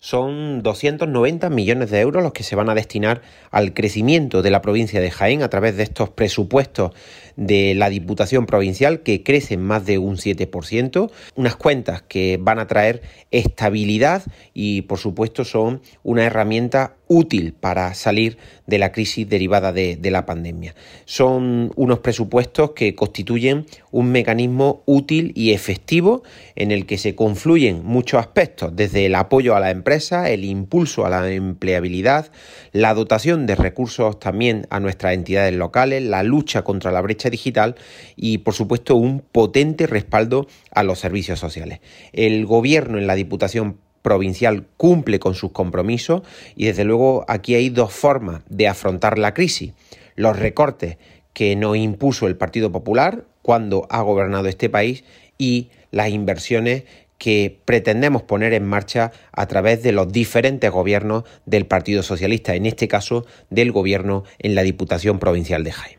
Son 290 millones de euros los que se van a destinar al crecimiento de la provincia de Jaén a través de estos presupuestos de la Diputación Provincial, que crecen más de un 7%, unas cuentas que van a traer estabilidad y, por supuesto, son una herramienta útil para salir de la crisis derivada de la pandemia. Son unos presupuestos que constituyen un mecanismo útil y efectivo en el que se confluyen muchos aspectos, desde el apoyo a la empresa, el impulso a la empleabilidad, la dotación de recursos también a nuestras entidades locales, la lucha contra la brecha digital y, por supuesto, un potente respaldo a los servicios sociales. El Gobierno en la Diputación Provincial cumple con sus compromisos y, desde luego, aquí hay dos formas de afrontar la crisis: los recortes que nos impuso el Partido Popular cuando ha gobernado este país y las inversiones que pretendemos poner en marcha a través de los diferentes gobiernos del Partido Socialista, en este caso del Gobierno en la Diputación Provincial de Jaén.